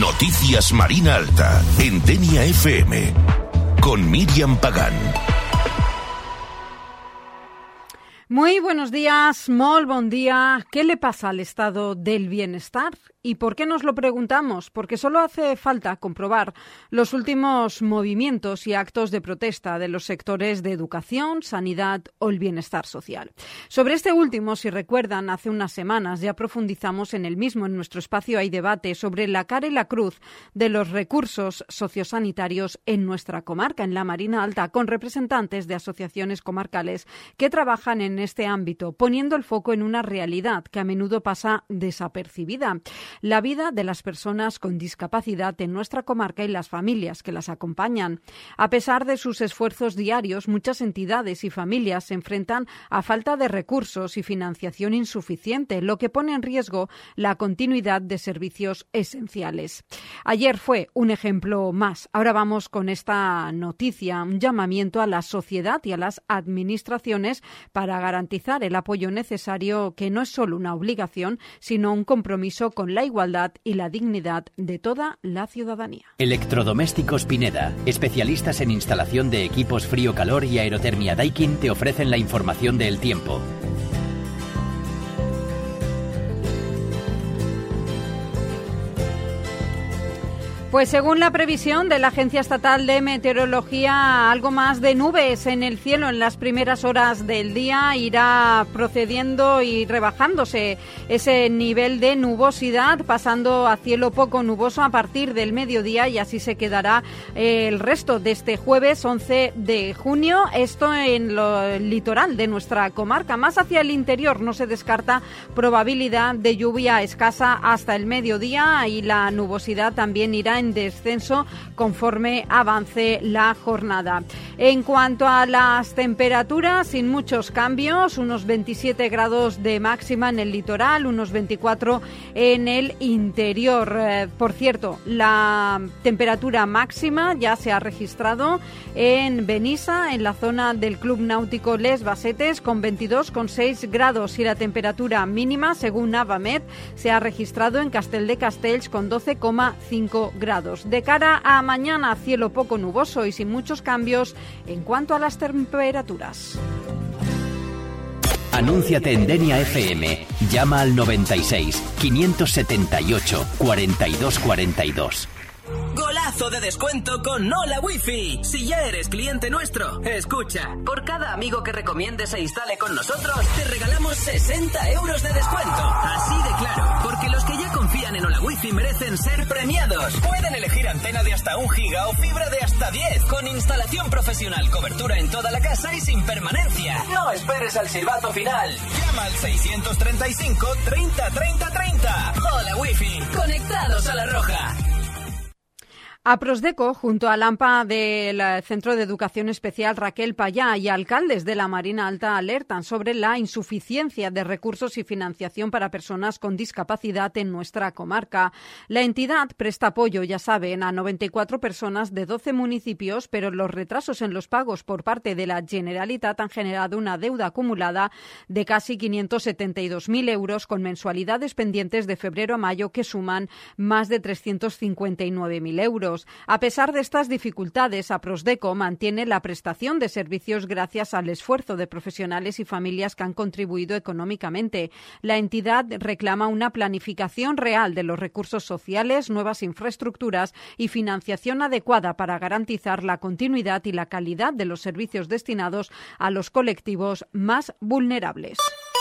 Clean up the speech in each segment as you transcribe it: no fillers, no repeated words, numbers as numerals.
Noticias Marina Alta, en Denia FM, con Miriam Pagán. Muy buenos días, molt bon día. ¿Qué le pasa al estado del bienestar? ¿Y por qué nos lo preguntamos? Porque solo hace falta comprobar los últimos movimientos y actos de protesta de los sectores de educación, sanidad o el bienestar social. Sobre este último, si recuerdan, hace unas semanas ya profundizamos en el mismo. En nuestro espacio hay debate sobre la cara y la cruz de los recursos sociosanitarios en nuestra comarca, en la Marina Alta, con representantes de asociaciones comarcales que trabajan en este ámbito, poniendo el foco en una realidad que a menudo pasa desapercibida: la vida de las personas con discapacidad en nuestra comarca y las familias que las acompañan. A pesar de sus esfuerzos diarios, muchas entidades y familias se enfrentan a falta de recursos y financiación insuficiente, lo que pone en riesgo la continuidad de servicios esenciales. Ayer fue un ejemplo más. Ahora vamos con esta noticia, un llamamiento a la sociedad y a las administraciones para garantizar el apoyo necesario, que no es solo una obligación, sino un compromiso con la igualdad y la dignidad de toda la ciudadanía. Electrodomésticos Pineda, especialistas en instalación de equipos frío-calor y aerotermia Daikin, te ofrecen la información del tiempo. Pues según la previsión de la Agencia Estatal de Meteorología, algo más de nubes en el cielo en las primeras horas del día. Irá procediendo y rebajándose ese nivel de nubosidad, pasando a cielo poco nuboso a partir del mediodía, y así se quedará el resto de este jueves 11 de junio. Esto en el litoral de nuestra comarca. Más hacia el interior no se descarta probabilidad de lluvia escasa hasta el mediodía, y la nubosidad también irá en descenso conforme avance la jornada. En cuanto a las temperaturas, sin muchos cambios, unos 27 grados de máxima en el litoral, unos 24 en el interior. Por cierto, la temperatura máxima ya se ha registrado en Benissa, en la zona del Club Náutico Les Basetes, con 22,6 grados, y la temperatura mínima, según Navamed, se ha registrado en Castel de Castells con 12,5 grados. De cara a mañana, cielo poco nuboso y sin muchos cambios en cuanto a las temperaturas. Anúnciate en Denia FM. Llama al 96 578 42 42. ¡Golazo de descuento con Hola Wifi! Si ya eres cliente nuestro, escucha. Por cada amigo que recomiendes e instale con nosotros, te regalamos 60 euros de descuento. Así de claro, porque los que ya confían en Hola Wifi merecen ser premiados. Pueden elegir antena de hasta 1 giga o fibra de hasta 10, con instalación profesional, cobertura en toda la casa y sin permanencia. No esperes al silbato final. Llama al 635 30 30 30. Hola Wifi, conectados a la roja. A Prosdeco, junto al AMPA del Centro de Educación Especial Raquel Payá y alcaldes de la Marina Alta, alertan sobre la insuficiencia de recursos y financiación para personas con discapacidad en nuestra comarca. La entidad presta apoyo, ya saben, a 94 personas de 12 municipios, pero los retrasos en los pagos por parte de la Generalitat han generado una deuda acumulada de casi 572.000 euros, con mensualidades pendientes de febrero a mayo que suman más de 359.000 euros. A pesar de estas dificultades, Prosdeco mantiene la prestación de servicios gracias al esfuerzo de profesionales y familias que han contribuido económicamente. La entidad reclama una planificación real de los recursos sociales, nuevas infraestructuras y financiación adecuada para garantizar la continuidad y la calidad de los servicios destinados a los colectivos más vulnerables.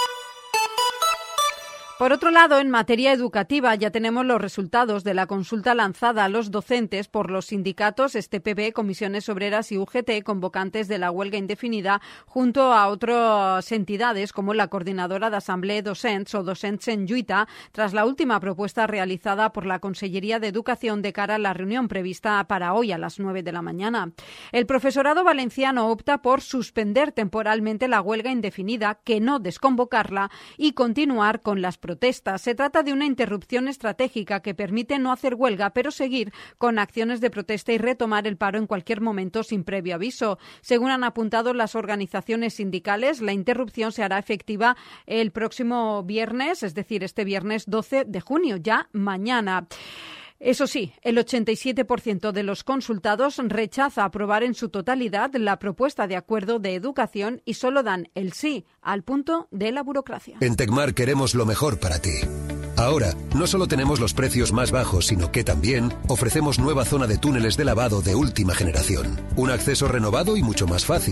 Por otro lado, en materia educativa, ya tenemos los resultados de la consulta lanzada a los docentes por los sindicatos STPB, Comisiones Obreras y UGT, convocantes de la huelga indefinida, junto a otras entidades como la Coordinadora de Assemblea Docents o Docents en Lluita, tras la última propuesta realizada por la Consellería de Educación de cara a la reunión prevista para hoy a las 9 de la mañana. El profesorado valenciano opta por suspender temporalmente la huelga indefinida, que no desconvocarla, y continuar con las protestas. Se trata de una interrupción estratégica que permite no hacer huelga, pero seguir con acciones de protesta y retomar el paro en cualquier momento sin previo aviso. Según han apuntado las organizaciones sindicales, la interrupción se hará efectiva el próximo viernes, es decir, este viernes 12 de junio, ya mañana. Eso sí, el 87% de los consultados rechaza aprobar en su totalidad la propuesta de acuerdo de educación y solo dan el sí al punto de la burocracia. En Tecmar queremos lo mejor para ti. Ahora, no solo tenemos los precios más bajos, sino que también ofrecemos nueva zona de túneles de lavado de última generación. Un acceso renovado y mucho más fácil.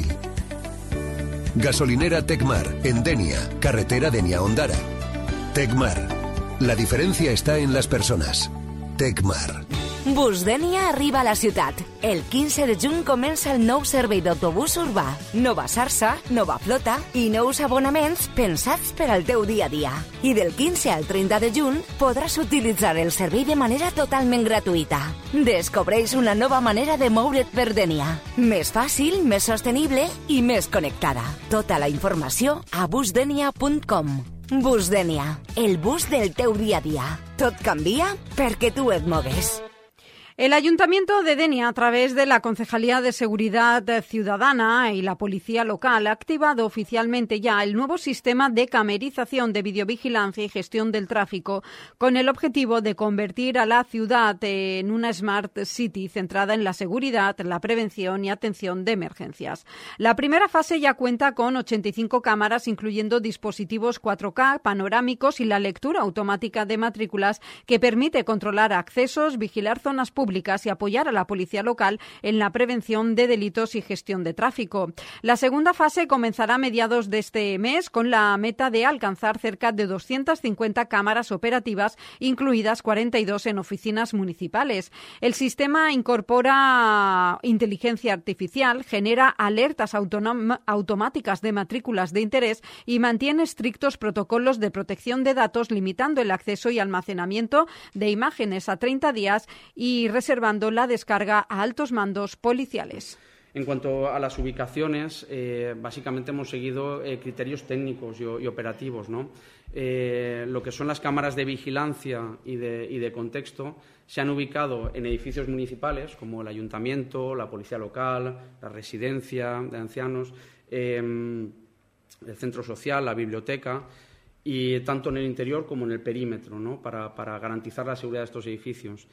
Gasolinera Tecmar, en Denia, carretera Denia-Ondara. Tecmar. La diferencia está en las personas. Tecmar. Bus Denia arriba a la ciutat. El 15 de juny comença el nou servei d'autobús urbà. Nova xarxa, nova flota i nous abonaments pensats per al teu dia a dia. I del 15 al 30 de juny podràs utilitzar el servei de manera totalment gratuïta. Descobreix una nova manera de moure't per Denia. Més fàcil, més sostenible i més connectada. Tota la informació a busdenia.com. Bus Denia, el bus del teu dia a dia. Tot canvia perquè tu et mogues. El Ayuntamiento de Denia, a través de la Concejalía de Seguridad Ciudadana y la Policía Local, ha activado oficialmente ya el nuevo sistema de camerización de videovigilancia y gestión del tráfico, con el objetivo de convertir a la ciudad en una Smart City centrada en la seguridad, la prevención y atención de emergencias. La primera fase ya cuenta con 85 cámaras, incluyendo dispositivos 4K panorámicos y la lectura automática de matrículas que permite controlar accesos, vigilar zonas públicas y apoyar a la policía local en la prevención de delitos y gestión de tráfico. La segunda fase comenzará a mediados de este mes con la meta de alcanzar cerca de 250 cámaras operativas, incluidas 42 en oficinas municipales. El sistema incorpora inteligencia artificial, genera alertas automáticas de matrículas de interés y mantiene estrictos protocolos de protección de datos, limitando el acceso y almacenamiento de imágenes a 30 días y reservando la descarga a altos mandos policiales. En cuanto a las ubicaciones, básicamente hemos seguido criterios técnicos y operativos, ¿no? Lo que son las cámaras de vigilancia y de contexto se han ubicado en edificios municipales como el Ayuntamiento, la Policía Local, la Residencia de Ancianos, el Centro Social, la Biblioteca, y tanto en el interior como en el perímetro, ¿no? para garantizar la seguridad de estos edificios.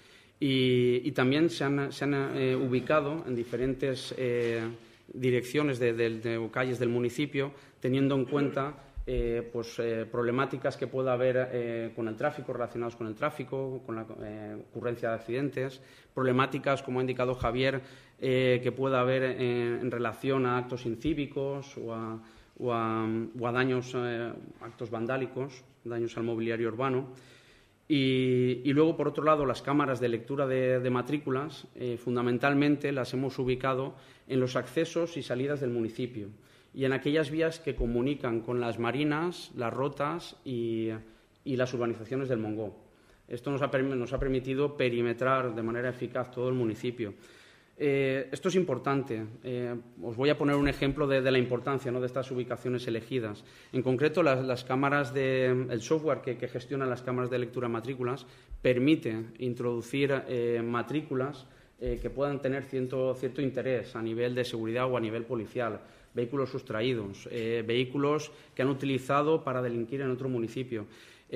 Y también se han ubicado en diferentes direcciones de calles del municipio, teniendo en cuenta problemáticas que pueda haber con el tráfico, relacionadas con el tráfico, con la ocurrencia de accidentes, problemáticas, como ha indicado Javier, que pueda haber en relación a actos incívicos o a daños, actos vandálicos, daños al mobiliario urbano. Y luego, por otro lado, las cámaras de lectura de matrículas, fundamentalmente las hemos ubicado en los accesos y salidas del municipio y en aquellas vías que comunican con las marinas, las rotas y las urbanizaciones del Mongó. Esto nos ha permitido perimetrar de manera eficaz todo el municipio. Esto es importante. Os voy a poner un ejemplo de la importancia, ¿no?, de estas ubicaciones elegidas. En concreto, las cámaras el software que gestiona las cámaras de lectura de matrículas permite introducir matrículas que puedan tener cierto interés a nivel de seguridad o a nivel policial, vehículos sustraídos, vehículos que han utilizado para delinquir en otro municipio.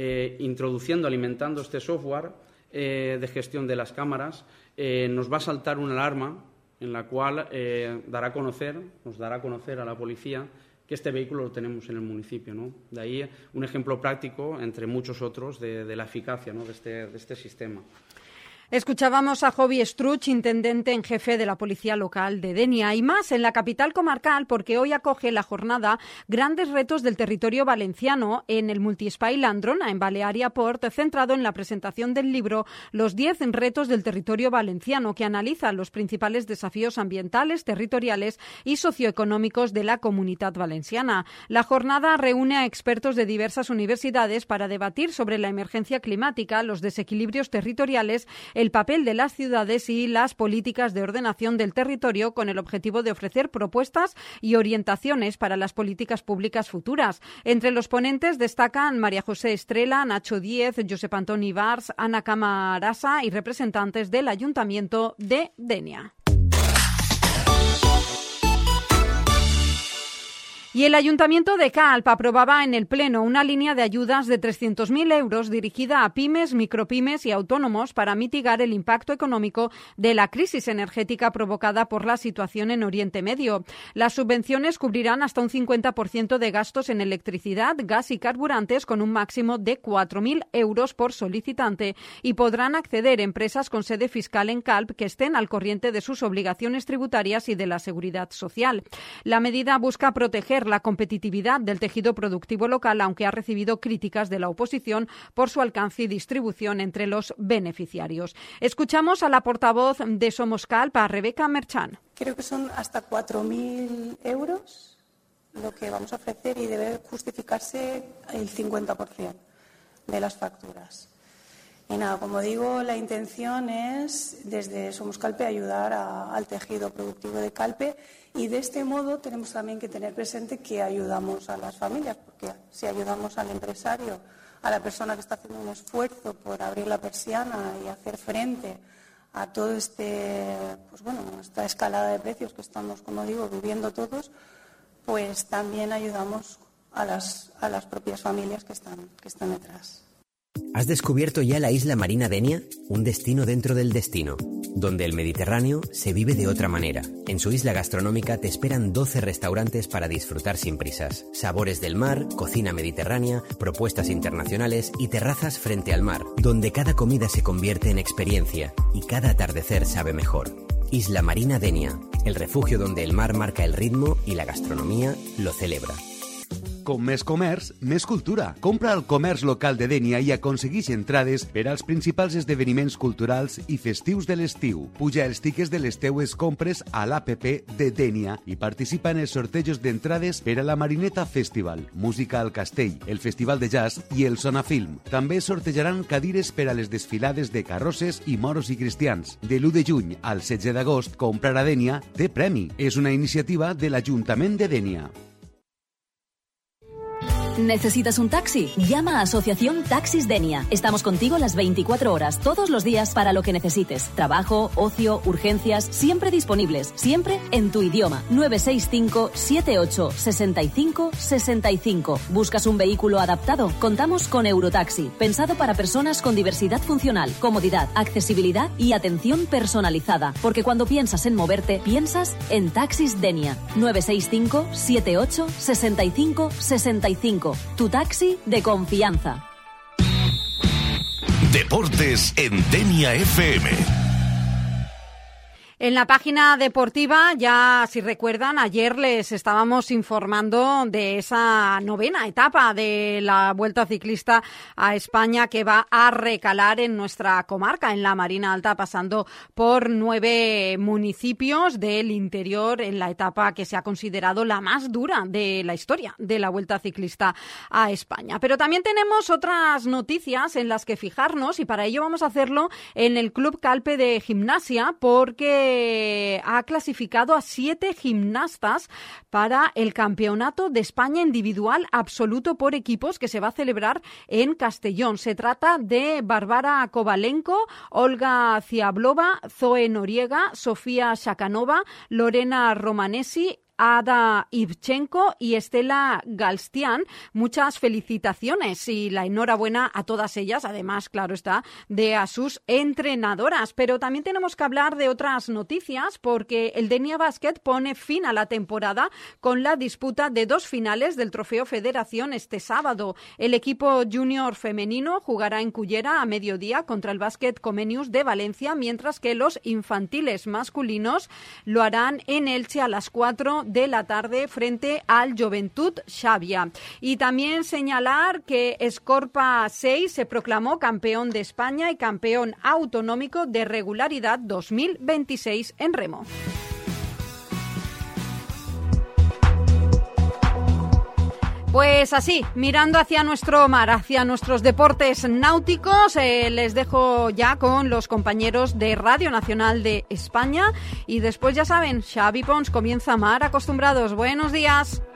Alimentando este software de gestión de las cámaras, nos va a saltar una alarma en la cual nos dará a conocer a la policía que este vehículo lo tenemos en el municipio, ¿no? De ahí un ejemplo práctico, entre muchos otros, de la eficacia, ¿no?, de este sistema. Escuchábamos a Jovi Struch, intendente en jefe de la Policía Local de Denia, y más en la capital comarcal, porque hoy acoge la jornada Grandes Retos del Territorio Valenciano en el Multiespai Landrona, en Balearia Port, centrado en la presentación del libro Los 10 retos del territorio valenciano, que analiza los principales desafíos ambientales, territoriales y socioeconómicos de la Comunitat Valenciana. La jornada reúne a expertos de diversas universidades para debatir sobre la emergencia climática, los desequilibrios territoriales, el papel de las ciudades y las políticas de ordenación del territorio, con el objetivo de ofrecer propuestas y orientaciones para las políticas públicas futuras. Entre los ponentes destacan María José Estrela, Nacho Díez, Josep Antoni Bars, Ana Camarasa y representantes del Ayuntamiento de Denia. Y el Ayuntamiento de Calp aprobaba en el Pleno una línea de ayudas de 300.000 euros dirigida a pymes, micropymes y autónomos para mitigar el impacto económico de la crisis energética provocada por la situación en Oriente Medio. Las subvenciones cubrirán hasta un 50% de gastos en electricidad, gas y carburantes con un máximo de 4.000 euros por solicitante y podrán acceder empresas con sede fiscal en Calp que estén al corriente de sus obligaciones tributarias y de la seguridad social. La medida busca proteger la competitividad del tejido productivo local, aunque ha recibido críticas de la oposición por su alcance y distribución entre los beneficiarios. Escuchamos a la portavoz de Somos Calp, a Rebeca Merchan. Creo que son hasta 4.000 euros lo que vamos a ofrecer y debe justificarse el 50% de las facturas. Y nada, como digo, la intención es, desde Somos Calpe, ayudar al tejido productivo de Calpe, y de este modo tenemos también que tener presente que ayudamos a las familias, porque si ayudamos al empresario, a la persona que está haciendo un esfuerzo por abrir la persiana y hacer frente a todo esta escalada de precios que estamos, como digo, viviendo todos, pues también ayudamos a las propias familias que están detrás. ¿Has descubierto ya la isla marina Denia? Un destino dentro del destino, donde el Mediterráneo se vive de otra manera. En su isla gastronómica te esperan 12 restaurantes para disfrutar sin prisas. Sabores del mar, cocina mediterránea, propuestas internacionales y terrazas frente al mar, donde cada comida se convierte en experiencia y cada atardecer sabe mejor. Isla Marina Denia, el refugio donde el mar marca el ritmo y la gastronomía lo celebra. Com més comerç, més cultura. Compra al comerç local de Dénia i aconsegueix entrades per als principals esdeveniments culturals i festius de l'estiu. Puja els tiquets de les teues compres a l'APP de Dénia i participa en els sortejos d'entrades per a la Marineta Festival, Música al Castell, el Festival de Jazz i el Sonafilm. També sortejaran cadires per a les desfilades de carrosses i moros i cristians. De l'1 de juny al 16 d'agost, comprar a Dénia té premi. És una iniciativa de l'Ajuntament de Dénia. ¿Necesitas un taxi? Llama a Asociación Taxis Denia. Estamos contigo las 24 horas, todos los días, para lo que necesites. Trabajo, ocio, urgencias, siempre disponibles, siempre en tu idioma. 965 78 65 65. ¿Buscas un vehículo adaptado? Contamos con Eurotaxi, pensado para personas con diversidad funcional, comodidad, accesibilidad y atención personalizada. Porque cuando piensas en moverte, piensas en Taxis Denia. 965 78 65 65. Tu taxi de confianza. Deportes en Denia FM. En la página deportiva, ya si recuerdan, ayer les estábamos informando de esa novena etapa de la Vuelta Ciclista a España que va a recalar en nuestra comarca, en la Marina Alta, pasando por 9 municipios del interior en la etapa que se ha considerado la más dura de la historia de la Vuelta Ciclista a España. Pero también tenemos otras noticias en las que fijarnos y para ello vamos a hacerlo en el Club Calpe de Gimnasia, porque ha clasificado a 7 gimnastas para el Campeonato de España Individual Absoluto por equipos que se va a celebrar en Castellón. Se trata de Bárbara Kovalenko, Olga Ciablova, Zoe Noriega, Sofía Shakanova, Lorena Romanesi, Ada Ivchenko y Estela Galstián. Muchas felicitaciones y la enhorabuena a todas ellas, además, claro está, de a sus entrenadoras. Pero también tenemos que hablar de otras noticias porque el Denia Basket pone fin a la temporada con la disputa de 2 finales del Trofeo Federación este sábado. El equipo junior femenino jugará en Cullera a mediodía contra el Basket Comenius de Valencia, mientras que los infantiles masculinos lo harán en Elche a las 4 de la tarde frente al Joventut Xàbia. Y también señalar que Escorpa 6 se proclamó campeón de España y campeón autonómico de regularidad 2026 en remo. Pues así, mirando hacia nuestro mar, hacia nuestros deportes náuticos, les dejo ya con los compañeros de Radio Nacional de España y después ya saben, Xavi Pons comienza Mar Acostumbrados. Buenos días.